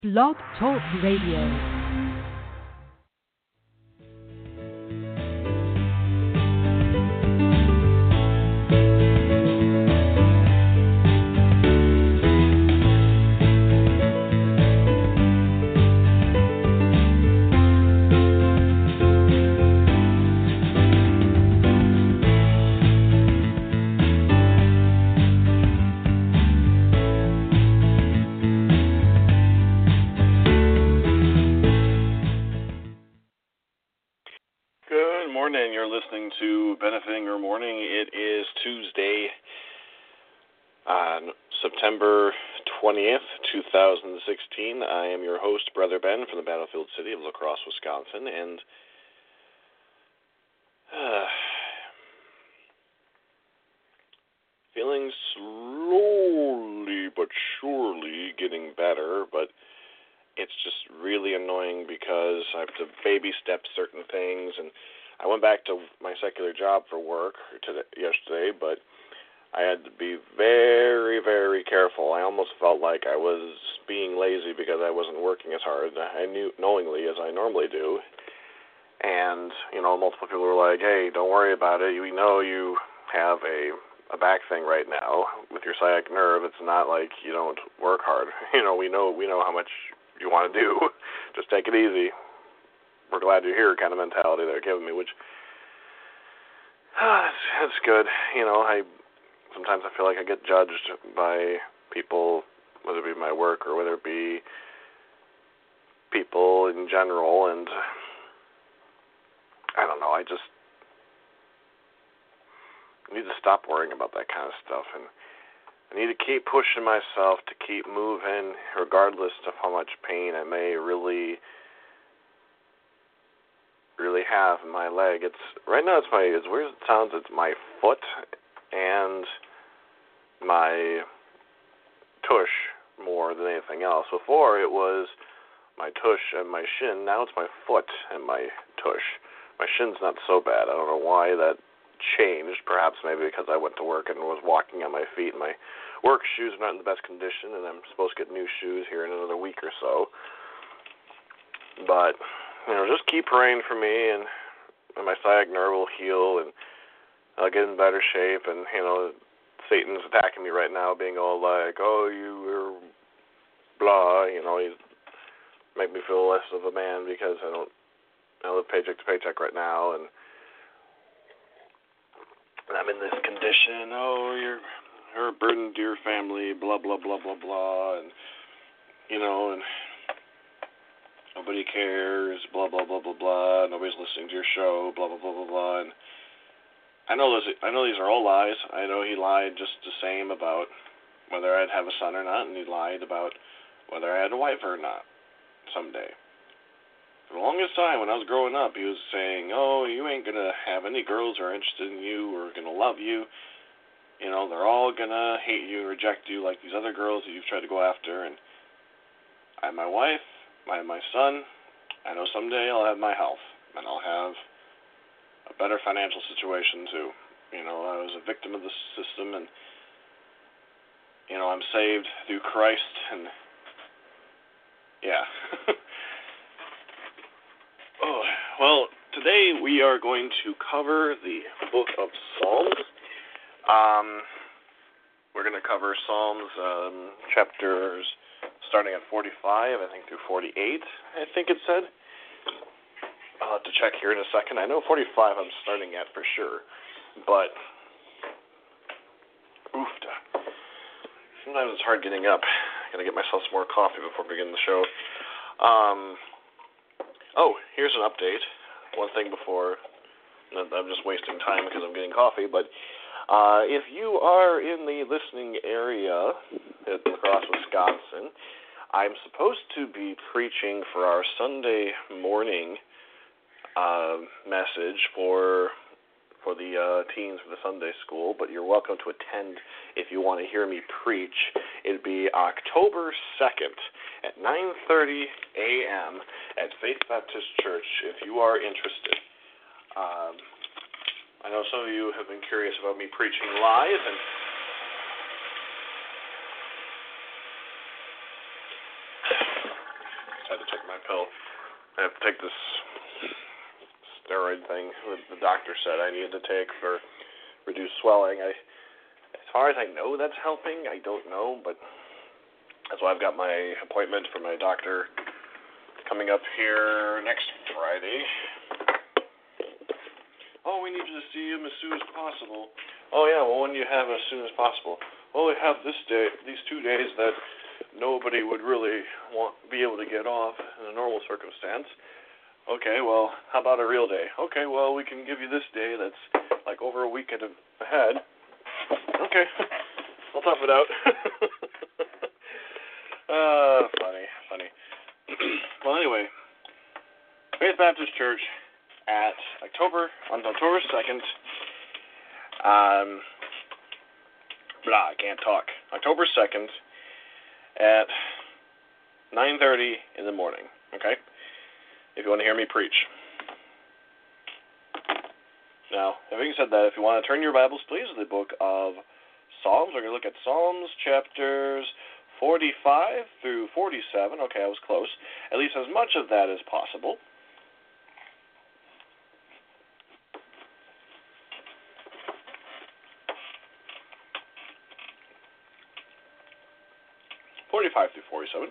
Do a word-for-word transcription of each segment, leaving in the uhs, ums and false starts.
Blog Talk Radio. To Benefiting Your Morning. It is Tuesday, uh, September twentieth, twenty sixteen. I am your host, Brother Ben, from the battlefield city of La Crosse, Wisconsin, and uh, feeling slowly but surely getting better, but it's just really annoying because I have to baby step certain things, and I went back to my secular job for work today, yesterday, but I had to be very, very careful. I almost felt like I was being lazy because I wasn't working as hard, I knew knowingly as I normally do. And, you know, multiple people were like, hey, don't worry about it. We know you have a, a back thing right now with your sciatic nerve. It's not like you don't work hard. You know, we know we know how much you want to do. Just take it easy. We're glad you're here kind of mentality they're giving me, which uh, that's, that's good. You know, I sometimes I feel like I get judged by people, whether it be my work or whether it be people in general, and I don't know, I just need to stop worrying about that kind of stuff, and I need to keep pushing myself to keep moving regardless of how much pain I may really really have in my leg. It's right now it's my as weird as it sounds, it's my foot and my tush more than anything else. Before it was my tush and my shin, now it's my foot and my tush. My shin's not so bad. I don't know why that changed. Perhaps maybe because I went to work and was walking on my feet, and my work shoes are not in the best condition, and I'm supposed to get new shoes here in another week or so. But you know, just keep praying for me, and, and my sciatic nerve will heal, and I'll get in better shape. And you know, Satan's attacking me right now, being all like, "Oh, you are blah," you know, he's make me feel less of a man because I don't, I live paycheck to paycheck right now, and, and I'm in this condition. Oh, you're, you're a burden to your family, blah blah blah blah blah, and you know, and nobody cares, blah, blah, blah, blah, blah. Nobody's listening to your show, blah, blah, blah, blah, blah. And I know those, I know these are all lies. I know he lied just the same about whether I'd have a son or not, and he lied about whether I had a wife or not someday. For the longest time, when I was growing up, he was saying, oh, you ain't going to have any girls who are interested in you or going to love you. You know, they're all going to hate you and reject you like these other girls that you've tried to go after. And I have my wife. I have my son. I know someday I'll have my health, and I'll have a better financial situation too. You know, I was a victim of the system, and you know, I'm saved through Christ, and yeah. Oh, well, today we are going to cover the book of Psalms. Um, we're going to cover Psalms um, chapters starting at forty-five, I think, through forty-eight, I think it said. I'll have to check here in a second. I know forty-five I'm starting at for sure, but oofta. Sometimes it's hard getting up. I gotta get myself some more coffee before we begin the show. Um, oh, here's an update. One thing before, I'm just wasting time because I'm getting coffee, but uh, if you are in the listening area at La Crosse, Wisconsin, I'm supposed to be preaching for our Sunday morning uh, message for for the uh, teens for the Sunday school, but you're welcome to attend if you want to hear me preach. It'll be October second at nine thirty a.m. at Faith Baptist Church if you are interested. Um, I know some of you have been curious about me preaching live, and my pill. I have to take this steroid thing that the doctor said I needed to take for reduced swelling. I, as far as I know, that's helping. I don't know, but that's why I've got my appointment for my doctor coming up here next Friday. Oh, we need you to see him as soon as possible. Oh, yeah, well, when do you have him as soon as possible? Well, we have this day, these two days that nobody would really want be able to get off in a normal circumstance. Okay, well, how about a real day? Okay, well, we can give you this day that's like over a week ahead. Okay, I'll tough it out. uh, funny, funny. Well, anyway, Faith Baptist Church at October, on October second, um, blah, I can't talk. October second at nine thirty in the morning, okay? If you want to hear me preach. Now, having said that, if you want to turn your Bibles, please, to the book of Psalms, we're going to look at Psalms chapters forty-five through forty-seven. Okay, I was close. At least as much of that as possible. forty-five through forty-seven.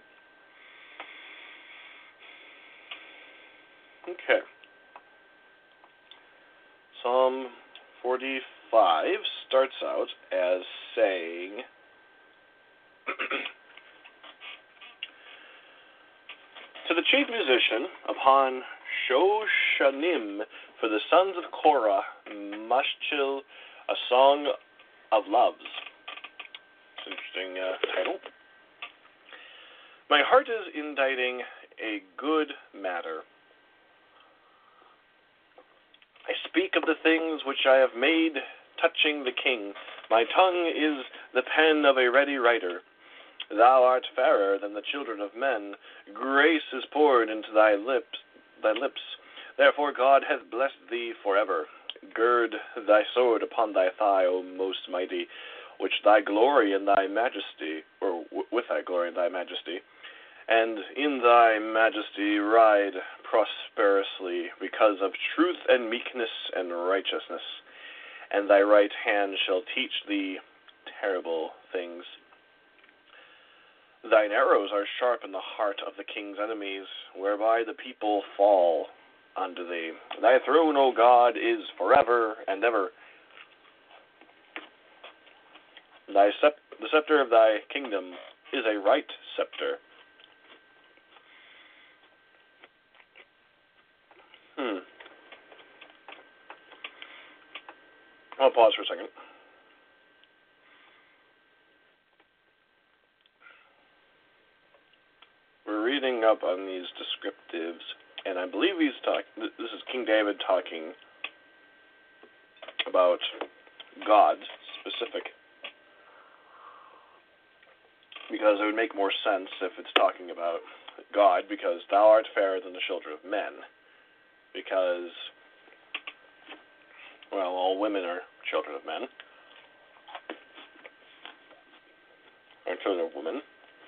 Okay. Psalm forty-five starts out as saying, to the chief musician upon Shoshanim for the sons of Korah, Mashchil, a song of loves. It's an interesting uh, title. My heart is inditing a good matter. I speak of the things which I have made touching the king. My tongue is the pen of a ready writer. Thou art fairer than the children of men. Grace is poured into thy lips. Thy lips. Therefore God hath blessed thee forever. Gird thy sword upon thy thigh, O most mighty, which thy glory and thy majesty, or w- with thy glory and thy majesty, and in thy majesty ride prosperously, because of truth and meekness and righteousness. And thy right hand shall teach thee terrible things. Thine arrows are sharp in the heart of the king's enemies, whereby the people fall unto thee. Thy throne, O God, is forever and ever. Thy sep- the scepter of thy kingdom is a right scepter. Hmm. I'll pause for a second. We're reading up on these descriptives, and I believe he's talking. This is King David talking about God specific, because it would make more sense if it's talking about God, because thou art fairer than the children of men. Because, well, all women are children of men, are children of women,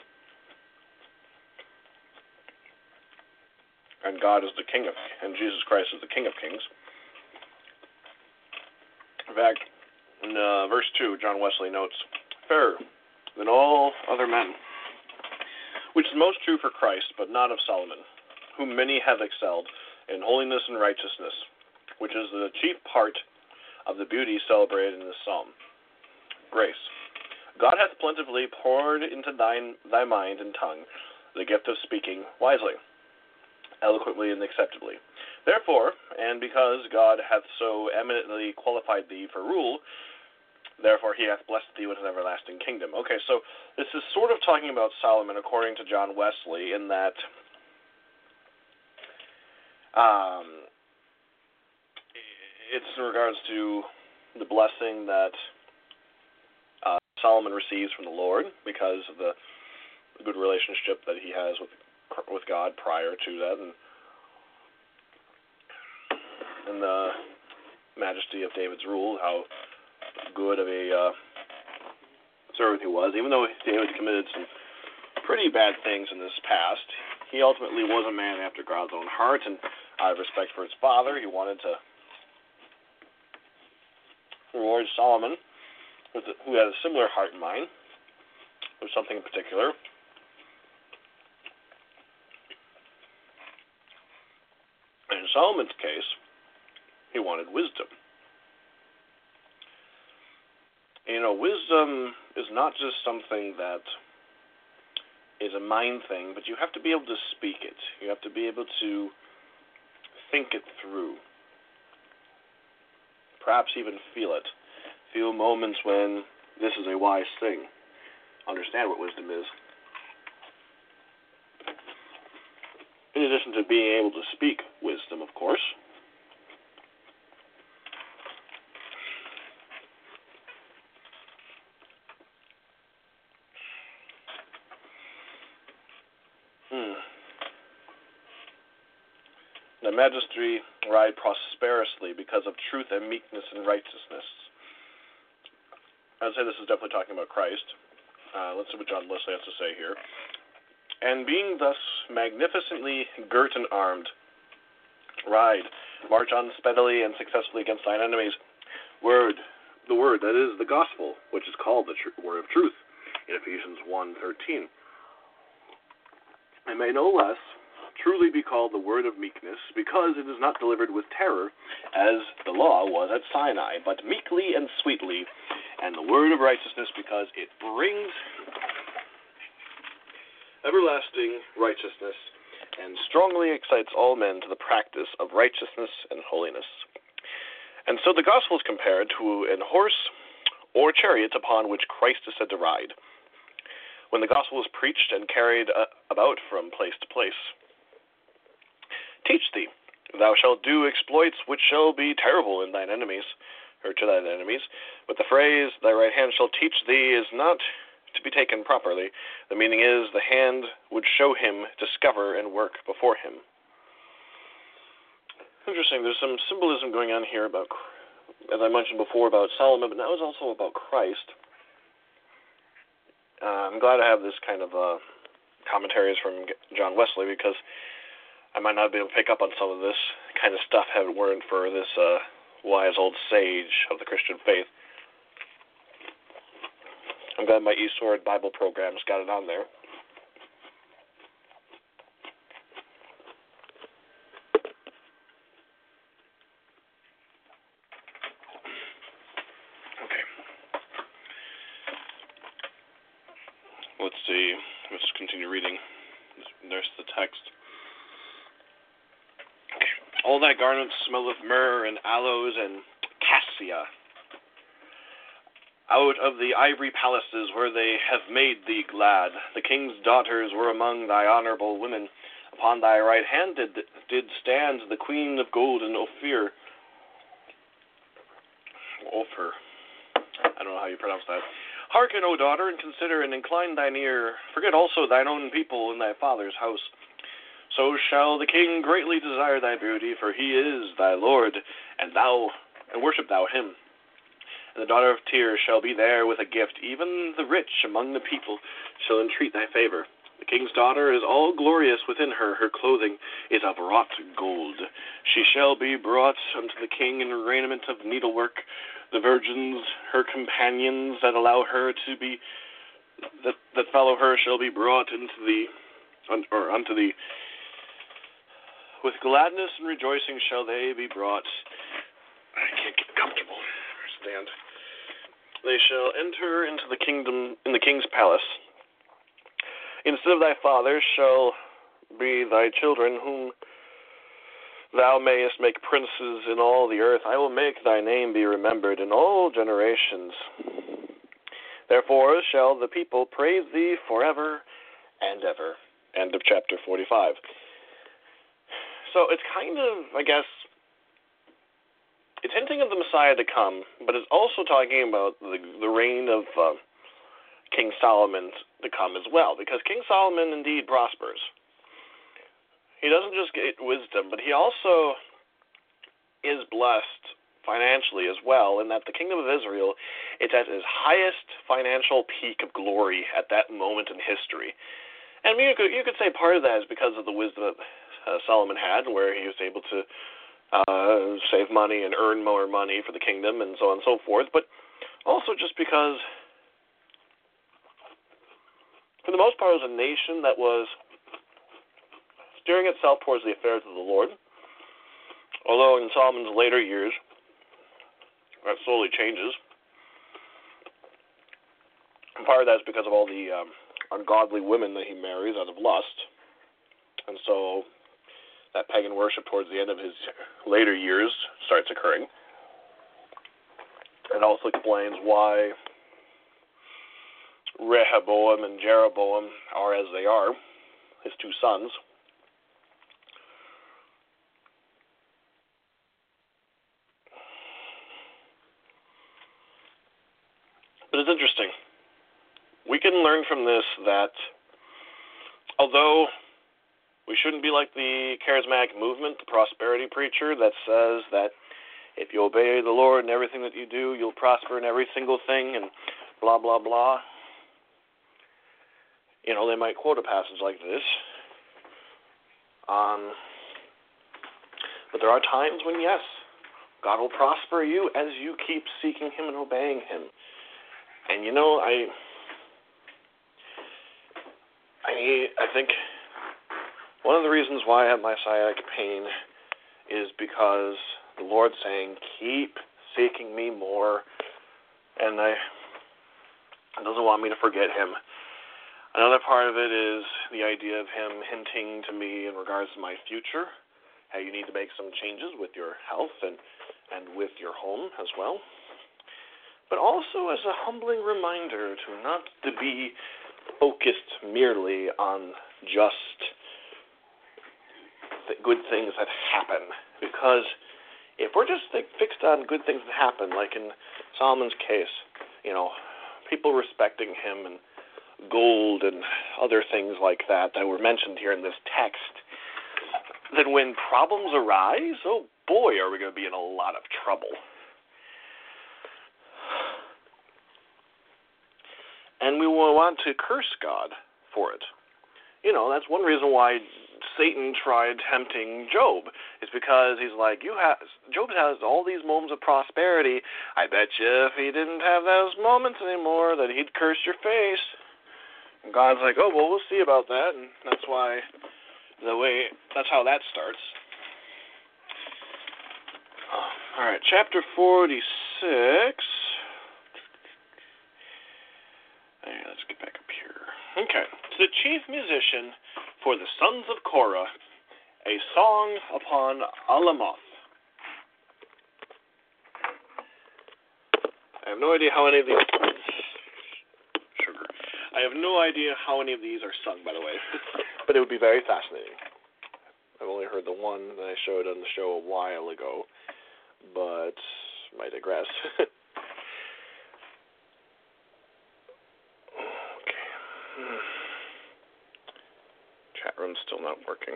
and God is the King of, and Jesus Christ is the King of Kings. In fact, in uh, verse two, John Wesley notes, fairer than all other men, which is most true for Christ, but not of Solomon, whom many have excelled in holiness and righteousness, which is the chief part of the beauty celebrated in this psalm. Grace. God hath plentifully poured into thine, thy mind and tongue the gift of speaking wisely, eloquently and acceptably. Therefore, and because God hath so eminently qualified thee for rule, therefore he hath blessed thee with an everlasting kingdom. Okay, so this is sort of talking about Solomon according to John Wesley, in that Um, it's in regards to the blessing that uh, Solomon receives from the Lord because of the good relationship that he has with with God prior to that, and, and the majesty of David's rule, how good of a uh, servant he was. Even though David committed some pretty bad things in his past, he ultimately was a man after God's own heart, and out of respect for his father, he wanted to reward Solomon, with a, who had a similar heart and mind, with something in particular. In Solomon's case, he wanted wisdom. You know, wisdom is not just something that is a mind thing, but you have to be able to speak it. You have to be able to think it through. Perhaps even feel it. Feel moments when this is a wise thing. Understand what wisdom is. In addition to being able to speak wisdom, of course. The magistracy ride prosperously because of truth and meekness and righteousness. I would say this is definitely talking about Christ. Uh, let's see what John Wesley has to say here. And being thus magnificently girt and armed, ride, march on steadily and successfully against thine enemies. Word, the word, that is the gospel, which is called the tr- word of truth, in Ephesians one thirteen. And may no less truly be called the word of meekness, because it is not delivered with terror, as the law was at Sinai, but meekly and sweetly, and the word of righteousness, because it brings everlasting righteousness, and strongly excites all men to the practice of righteousness and holiness. And so the gospel is compared to an horse or chariot upon which Christ is said to ride, when the gospel is preached and carried uh, about from place to place. Teach thee, thou shalt do exploits which shall be terrible in thine enemies, or to thine enemies. But the phrase, thy right hand shall teach thee, is not to be taken properly. The meaning is, the hand would show him, discover, and work before him. Interesting, there's some symbolism going on here about, as I mentioned before, about Solomon, but now it's also about Christ. Uh, I'm glad I have this kind of uh, commentaries from John Wesley, because I might not be able to pick up on some of this kind of stuff had it weren't for this uh, wise old sage of the Christian faith. I'm glad my eSword Bible program's got it on there. Okay. Let's see. Let's continue reading. There's the text. All thy garments smelleth myrrh and aloes and cassia. Out of the ivory palaces where they have made thee glad, the king's daughters were among thy honorable women. Upon thy right hand did, did stand the queen of gold and Ophir. Ophir. I don't know how you pronounce that. Hearken, O daughter, and consider and incline thine ear. Forget also thine own people in thy father's house. So shall the king greatly desire thy beauty, for he is thy Lord, and thou, and worship thou him. And the daughter of Tyre shall be there with a gift, even the rich among the people shall entreat thy favor. The king's daughter is all glorious within her, her clothing is of wrought gold. She shall be brought unto the king in raiment of needlework. The virgins, her companions that allow her to be, that, that follow her shall be brought into the, un, or unto the, with gladness and rejoicing shall they be brought. I can't get comfortable. Stand. They shall enter into the kingdom, in the king's palace. Instead of thy fathers shall be thy children, whom thou mayest make princes in all the earth. I will make thy name be remembered in all generations. Therefore shall the people praise thee forever and ever. End of chapter forty-five. So it's kind of, I guess, it's hinting of the Messiah to come, but it's also talking about the, the reign of uh, King Solomon to come as well, because King Solomon indeed prospers. He doesn't just get wisdom, but he also is blessed financially as well, in that the kingdom of Israel is at its highest financial peak of glory at that moment in history. And you could you could say part of that is because of the wisdom that uh, Solomon had, where he was able to uh, save money and earn more money for the kingdom and so on and so forth. But also just because, for the most part, it was a nation that was steering itself towards the affairs of the Lord. Although in Solomon's later years, that slowly changes. And part of that is because of all the um, ungodly women that he marries out of lust. And so that pagan worship towards the end of his later years starts occurring. It also explains why Rehoboam and Jeroboam are as they are, his two sons. But it's interesting. We can learn from this that although we shouldn't be like the charismatic movement, the prosperity preacher that says that if you obey the Lord in everything that you do, you'll prosper in every single thing and blah, blah, blah. You know, they might quote a passage like this. Um, but there are times when, yes, God will prosper you as you keep seeking Him and obeying Him. And, you know, I... I, I think one of the reasons why I have my sciatic pain is because the Lord's saying, keep seeking me more, and I, He doesn't want me to forget Him. Another part of it is the idea of Him hinting to me in regards to my future, how you need to make some changes with your health and, and with your home as well. But also as a humbling reminder to not to be focused merely on just the good things that happen. Because if we're just like, fixed on good things that happen, like in Solomon's case, you know, people respecting him and gold and other things like that that were mentioned here in this text, then when problems arise, oh boy, are we going to be in a lot of trouble. And we will want to curse God for it. You know, that's one reason why Satan tried tempting Job, is because he's like, you have, Job has all these moments of prosperity. I bet you if he didn't have those moments anymore, that he'd curse your face. And God's like, oh, well, we'll see about that. And that's why, the way, that's how that starts. All right, chapter forty-six. Right, let's get back up here. Okay. To the chief musician for the sons of Korah, a song upon Alamoth. I have no idea how any of these... Sugar. I have no idea how any of these are sung, by the way. But it would be very fascinating. I've only heard the one that I showed on the show a while ago. But I digress. Chat room's still not working.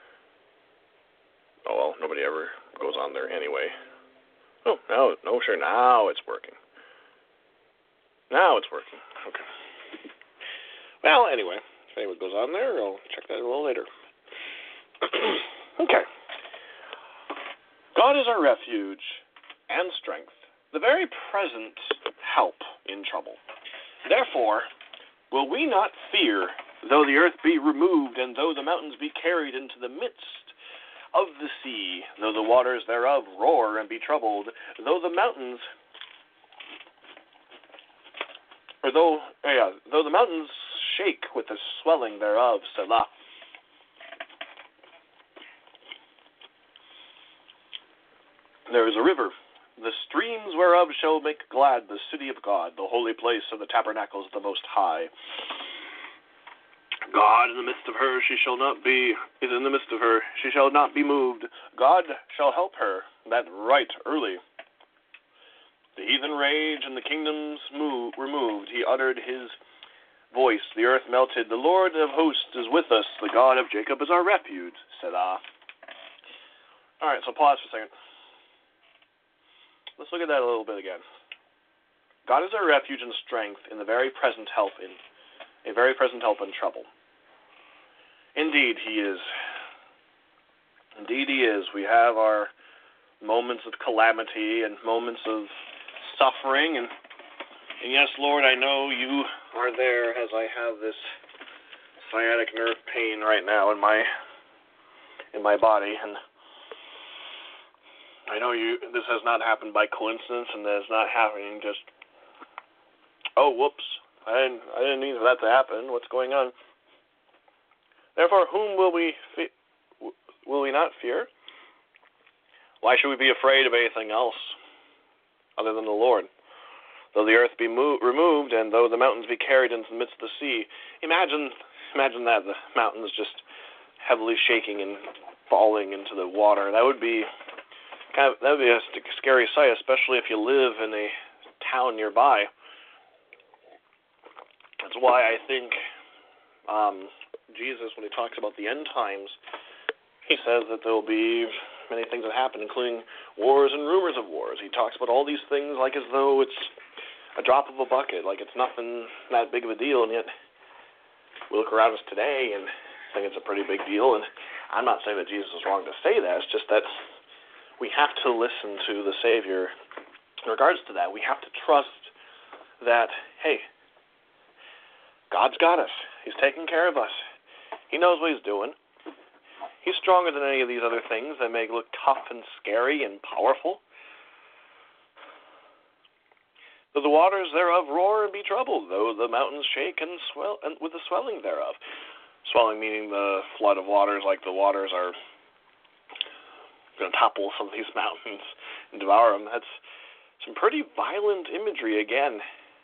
Oh well, nobody ever goes on there anyway. Oh, no, no, sure, now it's working. Now it's working. Okay. Well, anyway, if anyone goes on there, I'll check that a little later. Okay. God is our refuge and strength, the very present help in trouble. Therefore, will we not fear, though the earth be removed, and though the mountains be carried into the midst of the sea, though the waters thereof roar and be troubled, though the mountains, or though, yeah, though the mountains shake with the swelling thereof, Selah. There is a river, the streams whereof shall make glad the city of God, the holy place of the tabernacles of the Most High. God in the midst of her, she shall not be, is in the midst of her, she shall not be moved. God shall help her, that right early. The heathen rage and the kingdoms move, removed. He uttered his voice, the earth melted. The Lord of hosts is with us, the God of Jacob is our refuge, Selah. All right, so pause for a second. Let's look at that a little bit again. God is our refuge and strength in the very present help in a very present help in trouble. Indeed, he is. Indeed, he is. We have our moments of calamity and moments of suffering, and, and yes, Lord, I know you are there as I have this sciatic nerve pain right now in my in my body, and I know you. This has not happened by coincidence, and that is not happening just. Oh, whoops! I didn't. I didn't mean for that to happen. What's going on? Therefore, whom will we fe- will we not fear? Why should we be afraid of anything else other than the Lord? Though the earth be mo- removed, and though the mountains be carried into the midst of the sea, imagine, imagine that the mountains just heavily shaking and falling into the water. That would be kind of that would be a scary sight, especially if you live in a town nearby. That's why I think um, Jesus, when he talks about the end times, he says that there will be many things that happen, including wars and rumors of wars. He talks about all these things like as though it's a drop of a bucket, like it's nothing that big of a deal, and yet we look around us today and think it's a pretty big deal. And I'm not saying that Jesus is wrong to say that. It's just that we have to listen to the Savior in regards to that. We have to trust that, hey, God's got us. He's taking care of us. He knows what he's doing. He's stronger than any of these other things that may look tough and scary and powerful. Though the waters thereof roar and be troubled, though the mountains shake and swell, and with the swelling thereof. Swelling meaning the flood of waters, like the waters are going to topple some of these mountains and devour them. That's some pretty violent imagery again.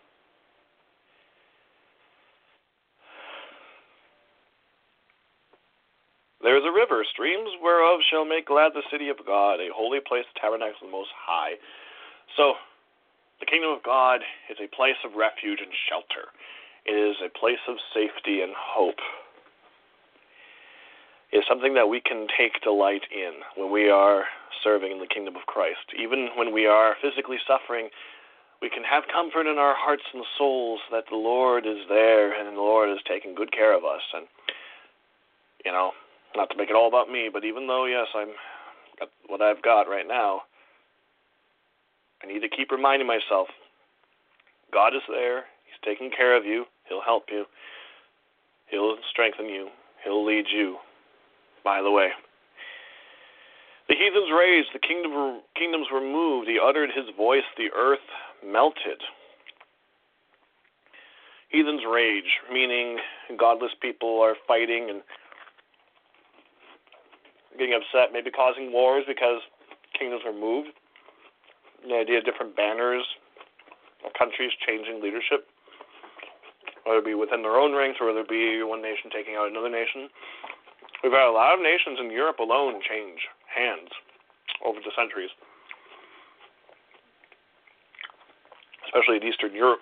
There is a river, streams whereof shall make glad the city of God, a holy place, the tabernacle of the Most High. So, the kingdom of God is a place of refuge and shelter. It is a place of safety and hope. It is something that we can take delight in when we are serving in the kingdom of Christ. Even when we are physically suffering, we can have comfort in our hearts and souls that the Lord is there and the Lord is taking good care of us. And, you know, not to make it all about me, but even though, yes, I'm got what I've got right now, I need to keep reminding myself, God is there. He's taking care of you. He'll help you. He'll strengthen you. He'll lead you. By the way, the heathens raised, the kingdom, kingdoms were moved. He uttered his voice, the earth melted. Heathens rage, meaning godless people are fighting and getting upset, maybe causing wars because kingdoms are moved. The idea of different banners, countries changing leadership, whether it be within their own ranks or whether it be one nation taking out another nation. We've had a lot of nations in Europe alone change hands over the centuries, especially in Eastern Europe.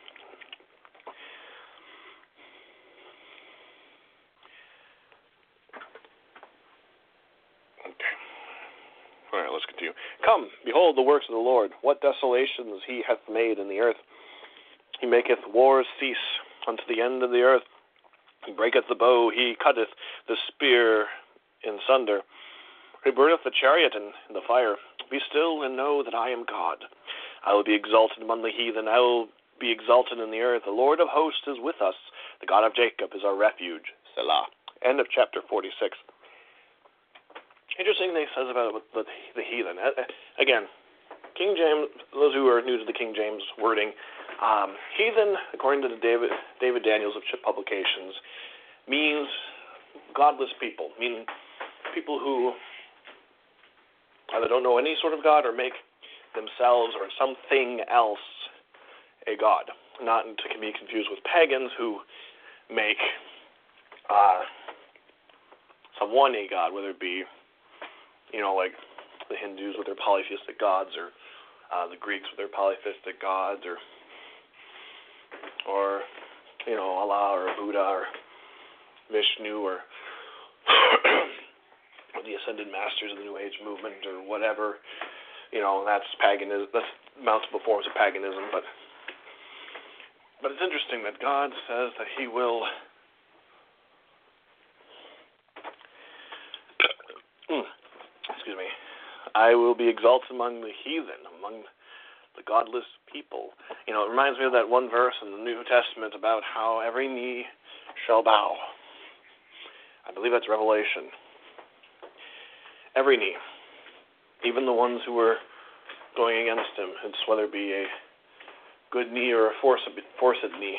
All right, let's continue. Come, behold the works of the Lord, what desolations he hath made in the earth. He maketh wars cease unto the end of the earth. He breaketh the bow, he cutteth the spear in sunder. He burneth the chariot in, in the fire. Be still and know that I am God. I will be exalted among the heathen. I will be exalted in the earth. The Lord of hosts is with us. The God of Jacob is our refuge. Selah. End of chapter forty-six. Interesting thing he says about the, the heathen. Again, King James, those who are new to the King James wording, um, heathen, according to the David, David Daniels of Chip Publications, means godless people, meaning people who either don't know any sort of God or make themselves or something else a god. Not to be confused with pagans who make uh, someone a god, whether it be, you know, like the Hindus with their polytheistic gods, or uh, the Greeks with their polytheistic gods, or, or you know, Allah or Buddha or Vishnu, or the Ascended Masters of the New Age movement, or whatever. You know, that's paganism. That's multiple forms of paganism. But but it's interesting that God says that He will I will be exalted among the heathen, among the godless people. You know, it reminds me of that one verse in the New Testament about how every knee shall bow. I believe that's Revelation. Every knee. Even the ones who were going against him, it's whether it be a good knee or a forced, forced knee.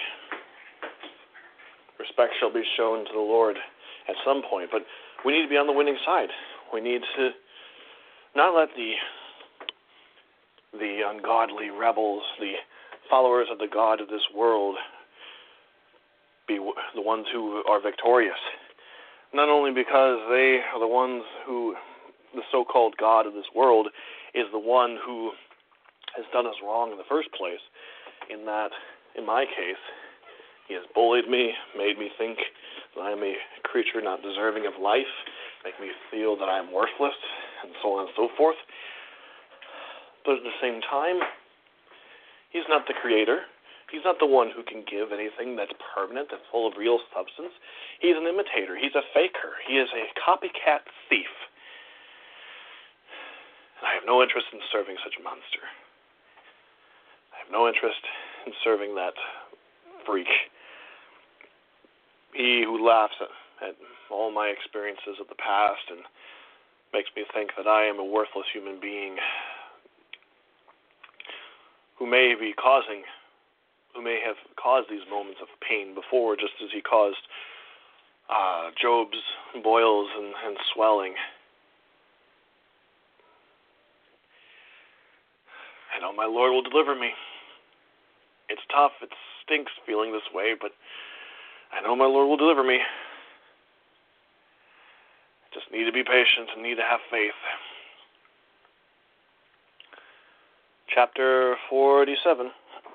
Respect shall be shown to the Lord at some point, but we need to be on the winning side. We need to not let the the ungodly rebels, the followers of the god of this world, be the ones who are victorious. Not only because they are the ones who, the so-called god of this world, is the one who has done us wrong in the first place, in that, in my case, he has bullied me, made me think that I am a creature not deserving of life, make me feel that I am worthless, and so on and so forth. But at the same time, he's not the creator. He's not the one who can give anything that's permanent, that's full of real substance. He's an imitator. He's a faker. He is a copycat thief. And I have no interest in serving such a monster. I have no interest in serving that freak. He who laughs at, at all my experiences of the past and makes me think that I am a worthless human being who may be causing, who may have caused these moments of pain before, just as he caused uh, Job's boils and, and swelling. I know my Lord will deliver me. It's tough, it stinks feeling this way, but I know my Lord will deliver me. I just need to be patient and need to have faith. Chapter forty-seven.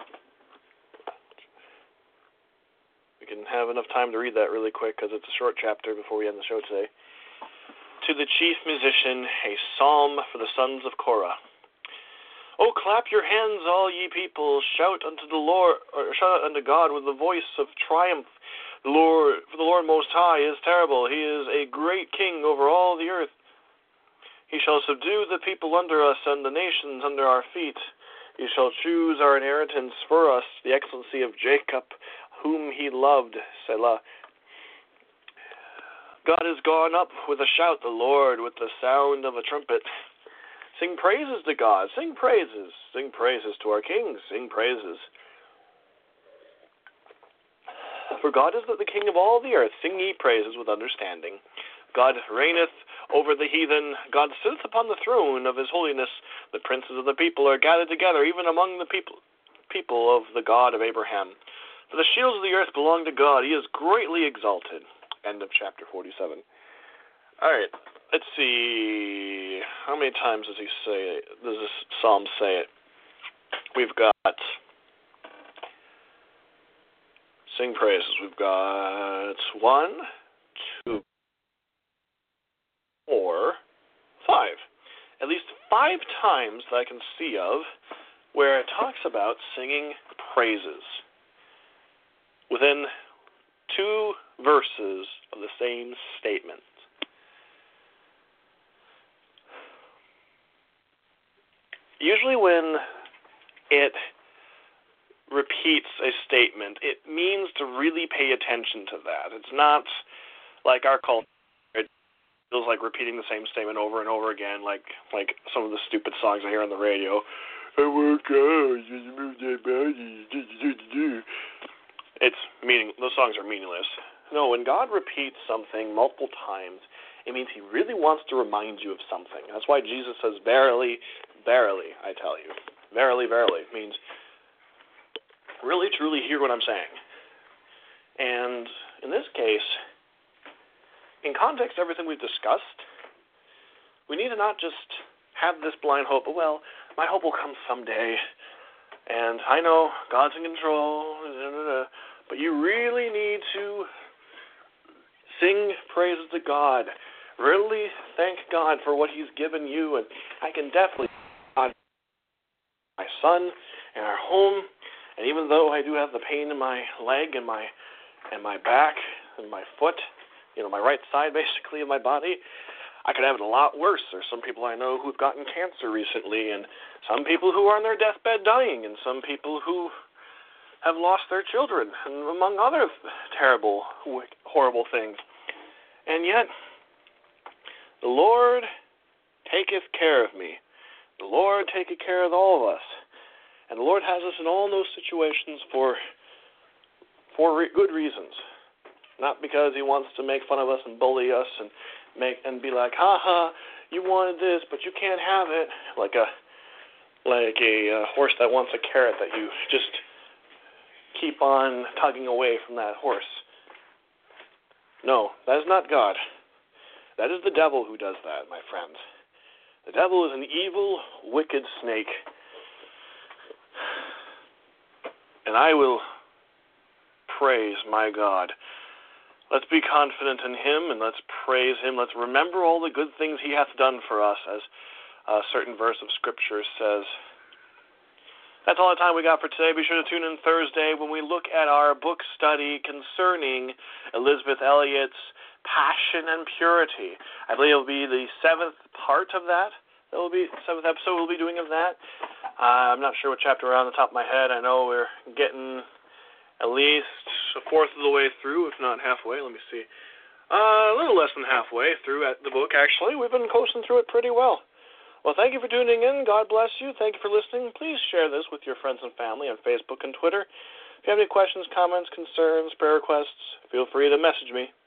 We can have enough time to read that really quick because it's a short chapter before we end the show today. To the chief musician, a psalm for the sons of Korah. Oh, clap your hands, all ye people! Shout unto the Lord, or shout unto God with the voice of triumph. The Lord, for the Lord Most High is terrible. He is a great king over all the earth. He shall subdue the people under us and the nations under our feet. He shall choose our inheritance for us, the excellency of Jacob, whom he loved. Selah. God is gone up with a shout, the Lord with the sound of a trumpet. Sing praises to God. Sing praises. Sing praises to our King. Sing praises. For God is the King of all the earth. Sing ye praises with understanding. God reigneth over the heathen. God sitteth upon the throne of his holiness. The princes of the people are gathered together, even among the people, people of the God of Abraham. For the shields of the earth belong to God. He is greatly exalted. End of chapter forty-seven. All right. Let's see, how many times does he say it? Does this psalm say it? We've got sing praises. We've got one, two, four, five. At least five times that I can see of where it talks about singing praises within two verses of the same statement. Usually when it repeats a statement, it means to really pay attention to that. It's not like our culture. It feels like repeating the same statement over and over again, like like some of the stupid songs I hear on the radio. I work out, just move their bodies. It's meaning. Those songs are meaningless. No, when God repeats something multiple times, it means he really wants to remind you of something. That's why Jesus says, verily, verily, I tell you. Verily, verily means really, truly hear what I'm saying. And in this case, in context of everything we've discussed, we need to not just have this blind hope, but, well, my hope will come someday, and I know God's in control, but you really need to sing praises to God. Really thank God for what he's given you, and I can definitely God, my son and our home, and even though I do have the pain in my leg and my and my back and my foot, you know, my right side basically of my body, I could have it a lot worse. There's some people I know who've gotten cancer recently, and some people who are on their deathbed dying, and some people who have lost their children, and among other terrible, horrible things. And yet, the Lord taketh care of me. The Lord taketh care of all of us. And the Lord has us in all those situations for for re- good reasons. Not because he wants to make fun of us and bully us and make and be like, ha ha, you wanted this, but you can't have it. Like a like a uh, horse that wants a carrot that you just keep on tugging away from that horse. No, that is not God. That is the devil who does that, my friends. The devil is an evil, wicked snake. And I will praise my God. Let's be confident in him and let's praise him. Let's remember all the good things he hath done for us, as a certain verse of Scripture says. That's all the time we got for today. Be sure to tune in Thursday when we look at our book study concerning Elisabeth Elliot's Passion and Purity. I believe it will be the seventh part of that. That will be seventh episode we'll be doing of that. Uh, I'm not sure what chapter we're on the top of my head. I know we're getting at least a fourth of the way through, if not halfway. Let me see. Uh, a little less than halfway through at the book, actually. We've been coasting through it pretty well. Well, thank you for tuning in. God bless you. Thank you for listening. Please share this with your friends and family on Facebook and Twitter. If you have any questions, comments, concerns, prayer requests, feel free to message me.